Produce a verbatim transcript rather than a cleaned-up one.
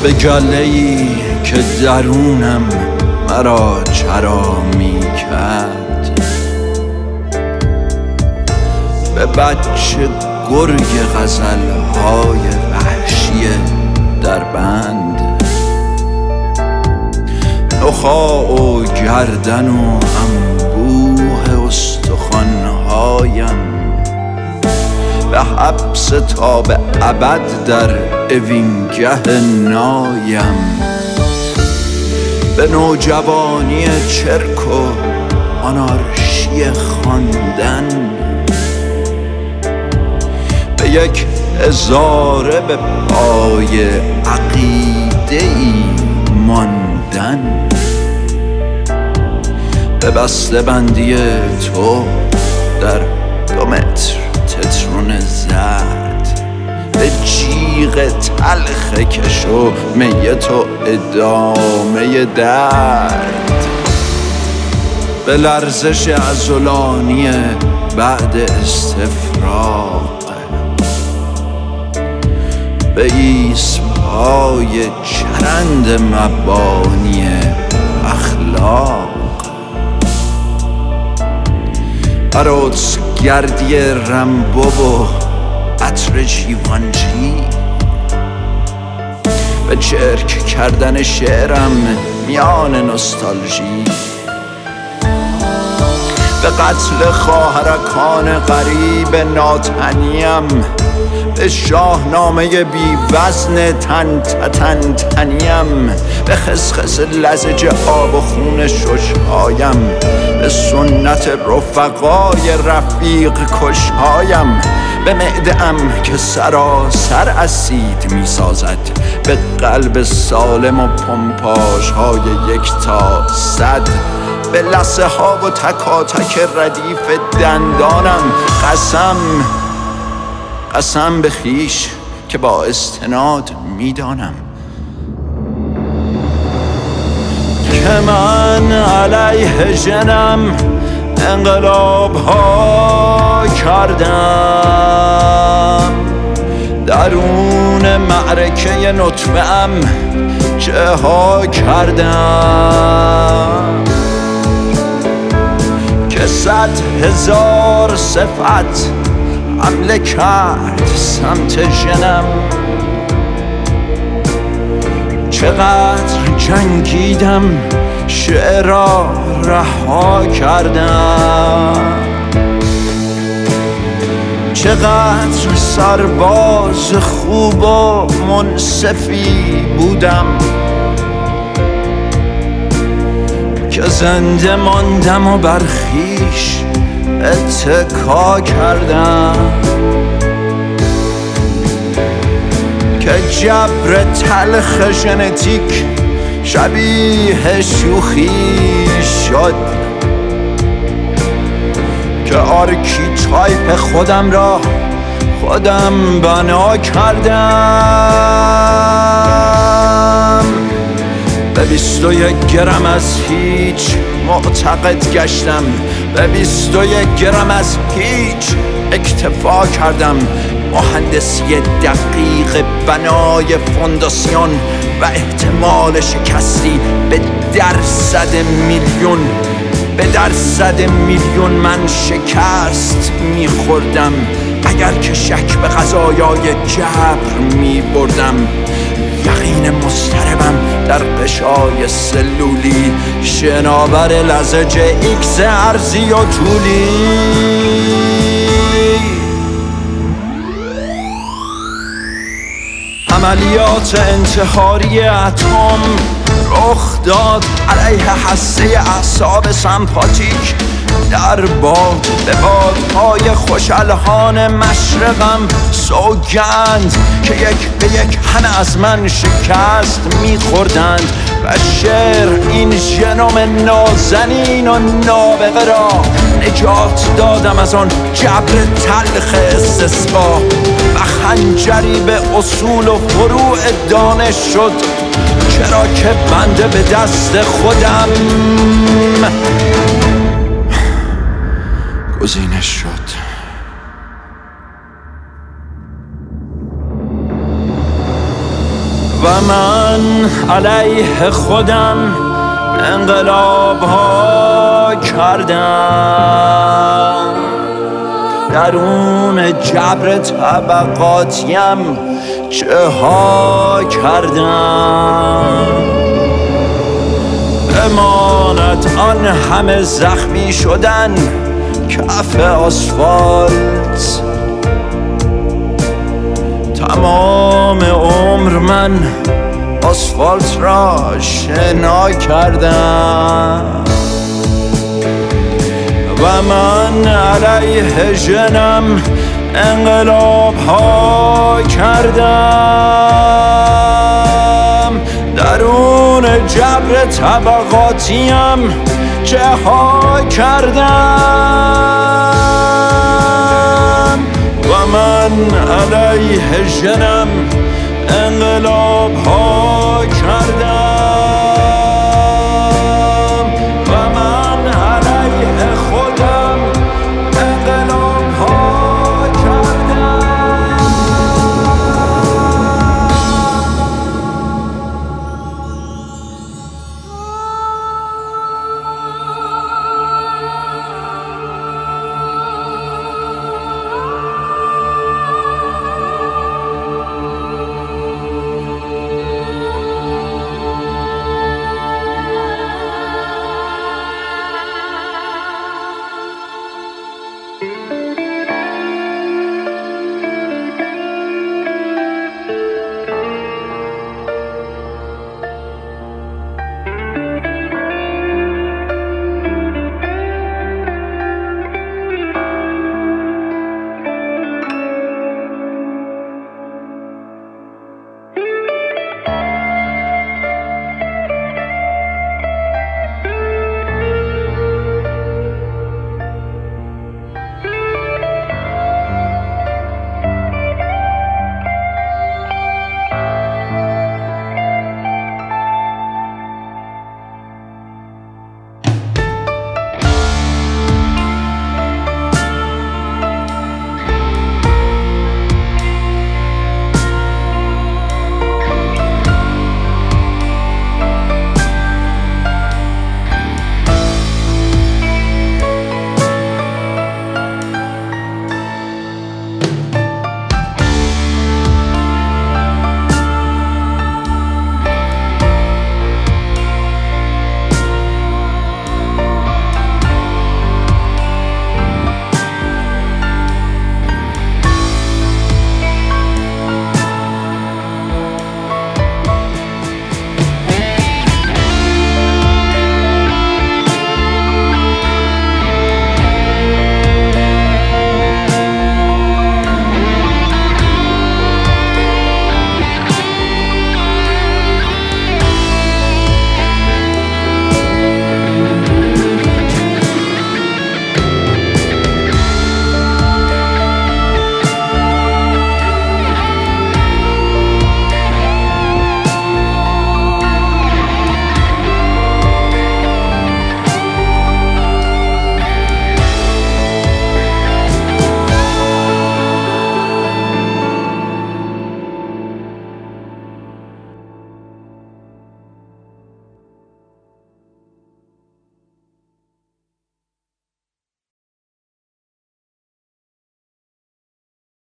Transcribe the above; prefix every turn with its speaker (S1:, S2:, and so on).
S1: به گله‌ای که درونم مرا چرا می کرد، به بچه گرگ غزل‌های وحشی در بند، نخاع و گردن و انبوه استخوان‌هایم، به حبس تا به ابد در اوینگه نایم، به نوجوانی چرک و آنارشی خواندن، به یک هزاره به پای عقیده‌ای ماندن، به بسته بندی تو در دو متر تترون زرد، به جیغ تلخ کش و می تو ادامه درد، به لرزش عضلانی بعد استفراغ، به ایسپای چرند مبانی اخلاق، عروس گردی رمبو و عطر جیوانجی، به چرک کردن شعرم میان نوستالژی، به قتل خواهرکان غریب ناتنیم، به شاهنامه بی وزن تن تن تنیم، به خسخس لزج آب و خون ششهایم، به سنت رفقای رفیق کشهایم، به معده‌ام که سراسر اسید می سازد، به قلب سالم و پمپاژ های یک تا صد، به لثه ها و تکاتک ردیف دندانم. قسم قسم به خویش که با استناد میدانم که من علیه جنم انقلاب ها کردم، درون معرکه نطفه ام چه ها کردم، که صد هزار صفت حمله کرد سمت جنم، چقدر جنگیدم شعر را رها کردم، چقدر سرباز خوب و منصفی بودم که زنده ماندم و بر خویش اتکا کردم، که جبر تلخ ژنتیک شبیه شوخی شد، که آرکیتایپ خودم را خودم بنا کردم، به بیست و یک گرم از هیچ معتقد گشتم، به بیست و یک گرم از هیچ اکتفا کردم، مهندسی دقیق بنای فونداسیون و احتمال شکستی به درصد میلیون به درصد میلیون من شکست میخوردم اگر که شک به قضایای جبر میبردم. یقین مضطربم در قشای سلولی، شناور لزج ایکس ارزی و طولی، عملیات انتحاری اتم رخ داد علیه هسته اعصاب سمپاتیک در باد به بادهای خوشالهان مشرقم سوگند که یک به یک همه از من شکست میخوردند و شعر این ژنوم نازنین و نابغه را نجات دادم از آن جبر تلخ استسقا و خنجری به اصول و فروع دانش شد، چرا که بنده به دست خودم گزینش شد. و من علیه خودم انقلاب ها کردم، درون جبر طبقاتیم چه ها کردم. امانت آن همه زخمی شدن کف آسفالت، تمام عمر من آسفالت را شنا کردم و من علیه ژنم انقلاب ها کردم، درون جبر طبقاتیم چه ها کردم و من علیه ژنم انقلاب ها کردم.